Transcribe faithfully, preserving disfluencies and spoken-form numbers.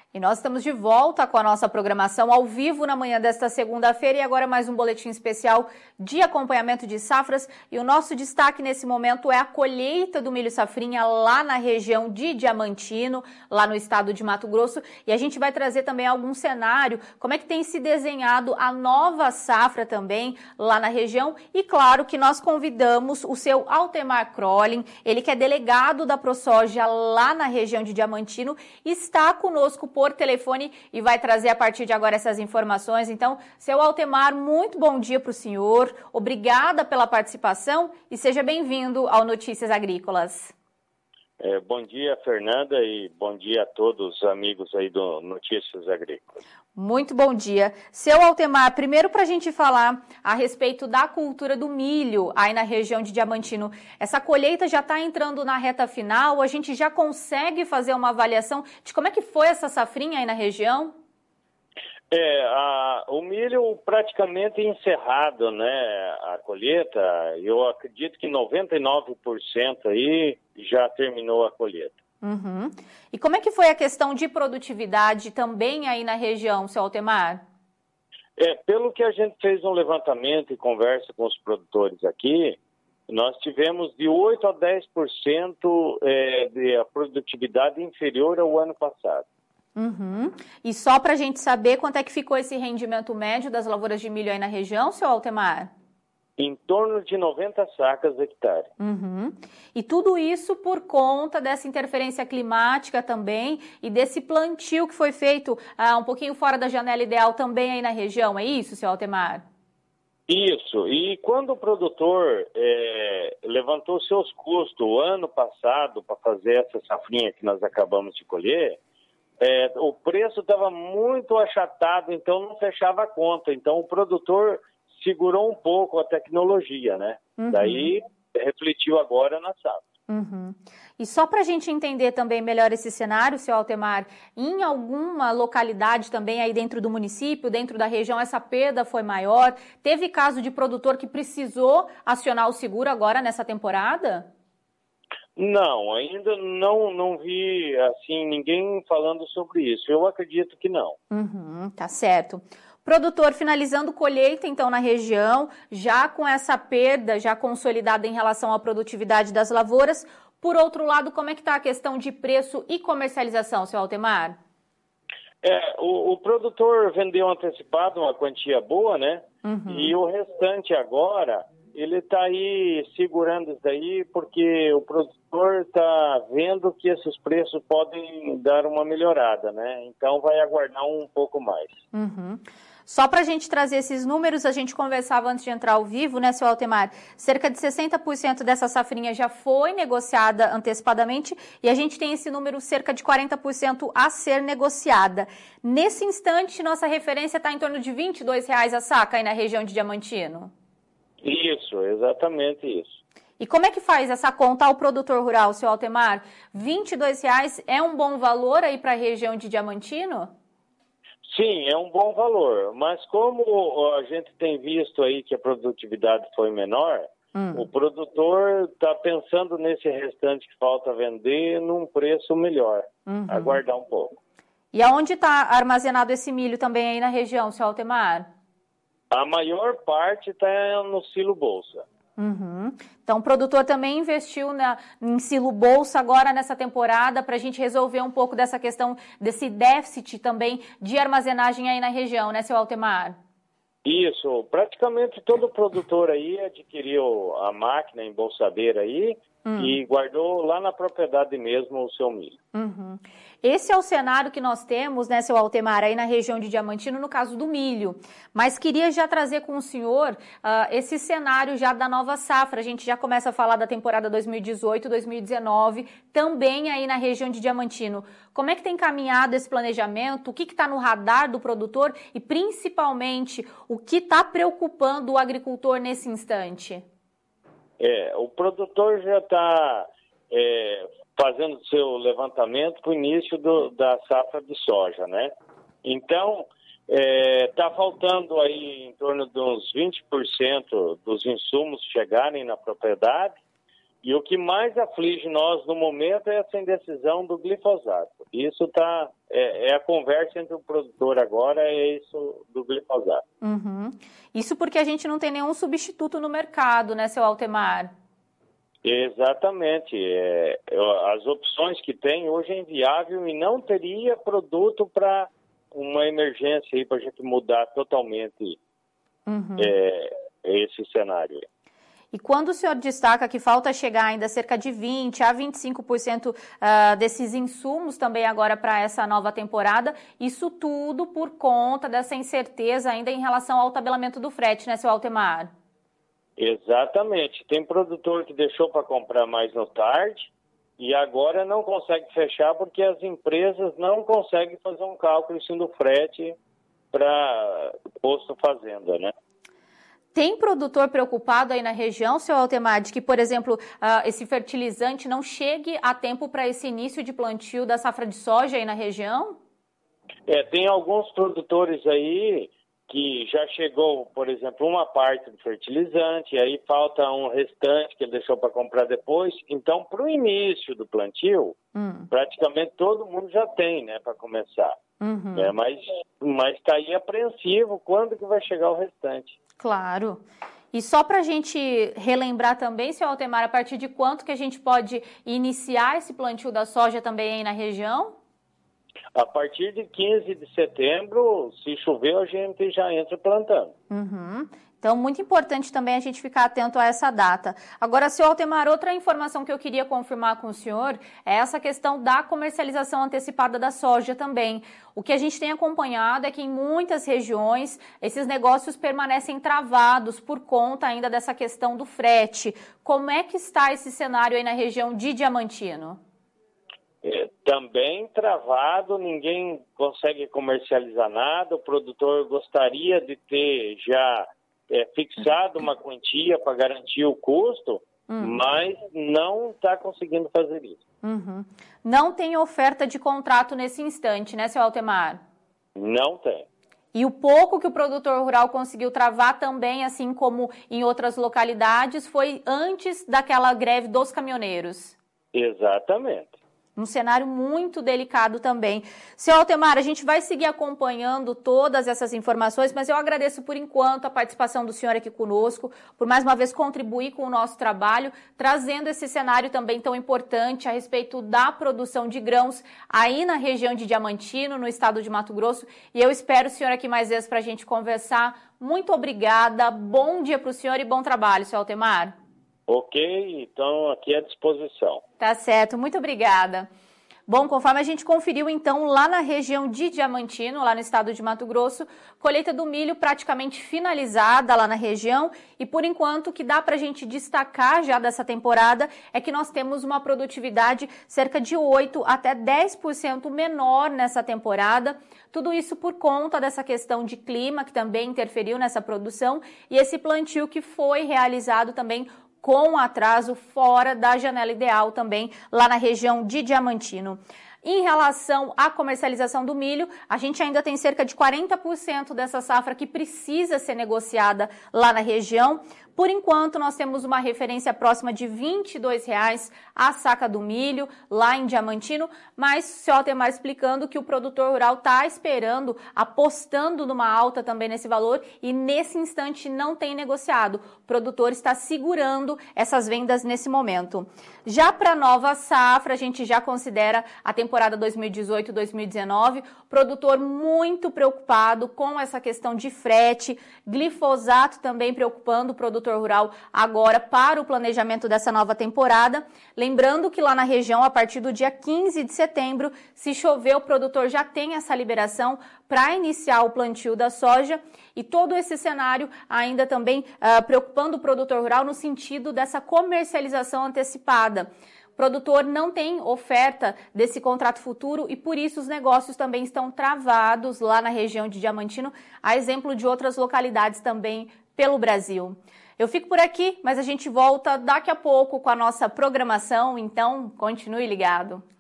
E nós estamos de volta com a nossa programação ao vivo na manhã desta segunda-feira e agora mais um boletim especial de acompanhamento de safras. E o nosso destaque nesse momento é a colheita do milho safrinha lá na região de Diamantino, lá no estado de Mato Grosso. E a gente vai trazer também algum cenário, como é que tem se desenhado a nova safra também lá na região. E claro que nós convidamos o seu Altemar Crolin, ele que é delegado da ProSoja lá na região de Diamantino, está conosco por por telefone e vai trazer a partir de agora essas informações. Então, seu Altemar, muito bom dia para o senhor, obrigada pela participação e seja bem-vindo ao Notícias Agrícolas. É, bom dia, Fernanda, e bom dia a todos os amigos aí do Notícias Agrícolas. Muito bom dia. Seu Altemar, primeiro para a gente falar a respeito da cultura do milho aí na região de Diamantino. Essa colheita já está entrando na reta final, a gente já consegue fazer uma avaliação de como é que foi essa safrinha aí na região? É, a, o milho praticamente encerrado, né, a colheita, eu acredito que noventa e nove por cento aí já terminou a colheita. Uhum. E como é que foi a questão de produtividade também aí na região, seu Altemar? É, pelo que a gente fez um levantamento e conversa com os produtores aqui, nós tivemos de oito a dez por cento é, de a produtividade inferior ao ano passado. Uhum. E só para a gente saber quanto é que ficou esse rendimento médio das lavouras de milho aí na região, seu Altemar? Em torno de noventa sacas hectare. Uhum. E tudo isso por conta dessa interferência climática também e desse plantio que foi feito ah, um pouquinho fora da janela ideal também aí na região, é isso, seu Altemar? Isso, e quando o produtor é, levantou seus custos o ano passado para fazer essa safrinha que nós acabamos de colher, é, o preço estava muito achatado, então não fechava a conta. Então o produtor segurou um pouco a tecnologia, né? Uhum. Daí refletiu agora na safra. Uhum. E só para a gente entender também melhor esse cenário, seu Altemar, em alguma localidade também aí dentro do município, dentro da região, essa perda foi maior? Teve caso de produtor que precisou acionar o seguro agora nessa temporada? Não, ainda não, não vi assim ninguém falando sobre isso. Eu acredito que não. Uhum, tá certo. Produtor finalizando colheita, então, na região, já com essa perda já consolidada em relação à produtividade das lavouras. Por outro lado, como é que está a questão de preço e comercialização, seu Altemar? É, o, o produtor vendeu antecipado uma quantia boa, né? Uhum. E o restante agora, ele está aí segurando isso daí porque o produtor está vendo que esses preços podem dar uma melhorada, né? Então vai aguardar um pouco mais. Uhum. Só para a gente trazer esses números, a gente conversava antes de entrar ao vivo, né, seu Altemar? Cerca de sessenta por cento dessa safrinha já foi negociada antecipadamente e a gente tem esse número cerca de quarenta por cento a ser negociada. Nesse instante, nossa referência está em torno de vinte e dois reais a saca aí na região de Diamantino. Isso, exatamente isso. E como é que faz essa conta ao produtor rural, seu Altemar? vinte e dois reais é um bom valor aí para a região de Diamantino? Sim, é um bom valor, mas como a gente tem visto aí que a produtividade foi menor, hum. o produtor está pensando nesse restante que falta vender num preço melhor, uhum. aguardar um pouco. E aonde está armazenado esse milho também aí na região, seu Altemar? A maior parte está no silo bolsa. Uhum. Então, o produtor também investiu na, em silo bolsa agora nessa temporada para a gente resolver um pouco dessa questão, desse déficit também de armazenagem aí na região, né, seu Altemar? Isso, praticamente todo produtor aí adquiriu a máquina embolsadeira aí hum. e guardou lá na propriedade mesmo o seu milho. Uhum. Esse é o cenário que nós temos, né, seu Altemar, aí na região de Diamantino, no caso do milho. Mas queria já trazer com o senhor uh, esse cenário já da nova safra. A gente já começa a falar da temporada dois mil e dezoito, dois mil e dezenove, também aí na região de Diamantino. Como é que tem caminhado esse planejamento? O que está no radar do produtor? E, principalmente, o que está preocupando o agricultor nesse instante? É, o produtor já está... É... fazendo seu levantamento para o início do, da safra de soja, né? Então, está é, faltando aí em torno de uns vinte por cento dos insumos chegarem na propriedade E o que mais aflige nós no momento é essa indecisão do glifosato. Isso tá, é, é a conversa entre o produtor agora, é isso do glifosato. Uhum. Isso porque a gente não tem nenhum substituto no mercado, né, seu Altemar? Exatamente. É, as opções que tem hoje é inviável e não teria produto para uma emergência aí, para a gente mudar totalmente uhum. é, esse cenário. E quando o senhor destaca que falta chegar ainda cerca de vinte a vinte e cinco por cento uh, desses insumos também agora para essa nova temporada, isso tudo por conta dessa incerteza ainda em relação ao tabelamento do frete, né, seu Altemar? Exatamente. Tem produtor que deixou para comprar mais no tarde e agora não consegue fechar porque as empresas não conseguem fazer um cálculo em cima do frete para posto fazenda, né? Tem produtor preocupado aí na região, seu Altemar, de que, por exemplo, uh, esse fertilizante não chegue a tempo para esse início de plantio da safra de soja aí na região? É, tem alguns produtores aí que já chegou, por exemplo, uma parte do fertilizante, e aí falta um restante que ele deixou para comprar depois. Então, para o início do plantio, hum. praticamente todo mundo já tem, né, para começar. Uhum. É, mas mas está aí apreensivo quando que vai chegar o restante. Claro. E só para a gente relembrar também, seu Altemar, a partir de quanto que a gente pode iniciar esse plantio da soja também aí na região? A partir de quinze de setembro, se chover, a gente já entra plantando. Uhum. Então, muito importante também a gente ficar atento a essa data. Agora, seu Altemar, outra informação que eu queria confirmar com o senhor é essa questão da comercialização antecipada da soja também. O que a gente tem acompanhado é que em muitas regiões esses negócios permanecem travados por conta ainda dessa questão do frete. Como é que está esse cenário aí na região de Diamantino? É, também travado, ninguém consegue comercializar nada, o produtor gostaria de ter já é, fixado uma quantia para garantir o custo, uhum. mas não está conseguindo fazer isso. Uhum. Não tem oferta de contrato nesse instante, né, seu Altemar? Não tem. E o pouco que o produtor rural conseguiu travar também, assim como em outras localidades, foi antes daquela greve dos caminhoneiros. Exatamente. Um cenário muito delicado também. Seu Altemar, a gente vai seguir acompanhando todas essas informações, mas eu agradeço por enquanto a participação do senhor aqui conosco, por mais uma vez contribuir com o nosso trabalho, trazendo esse cenário também tão importante a respeito da produção de grãos aí na região de Diamantino, no estado de Mato Grosso, e eu espero o senhor aqui mais vezes para a gente conversar. Muito obrigada, bom dia para o senhor e bom trabalho, seu Altemar. Ok, então aqui à disposição. Tá certo, muito obrigada. Bom, conforme a gente conferiu, então, lá na região de Diamantino, lá no estado de Mato Grosso, colheita do milho praticamente finalizada lá na região e, por enquanto, o que dá para a gente destacar já dessa temporada é que nós temos uma produtividade cerca de oito até dez por cento menor nessa temporada. Tudo isso por conta dessa questão de clima, que também interferiu nessa produção, e esse plantio que foi realizado também com atraso fora da janela ideal também lá na região de Diamantino. Em relação à comercialização do milho, a gente ainda tem cerca de quarenta por cento dessa safra que precisa ser negociada lá na região. Por enquanto, nós temos uma referência próxima de vinte e dois reais a saca do milho lá em Diamantino, mas o senhor Altemar explicando que o produtor rural está esperando, apostando numa alta também nesse valor e nesse instante não tem negociado. O produtor está segurando essas vendas nesse momento. Já para a nova safra, a gente já considera a temporada dois mil e dezoito, dois mil e dezenove, produtor muito preocupado com essa questão de frete, glifosato também preocupando o produtor rural agora para o planejamento dessa nova temporada. Lembrando que lá na região, a partir do dia quinze de setembro, se chover, o produtor já tem essa liberação para iniciar o plantio da soja, e todo esse cenário ainda também uh, preocupando o produtor rural no sentido dessa comercialização antecipada. O produtor não tem oferta desse contrato futuro e por isso os negócios também estão travados lá na região de Diamantino, a exemplo de outras localidades também pelo Brasil. Eu fico por aqui, mas a gente volta daqui a pouco com a nossa programação, então continue ligado.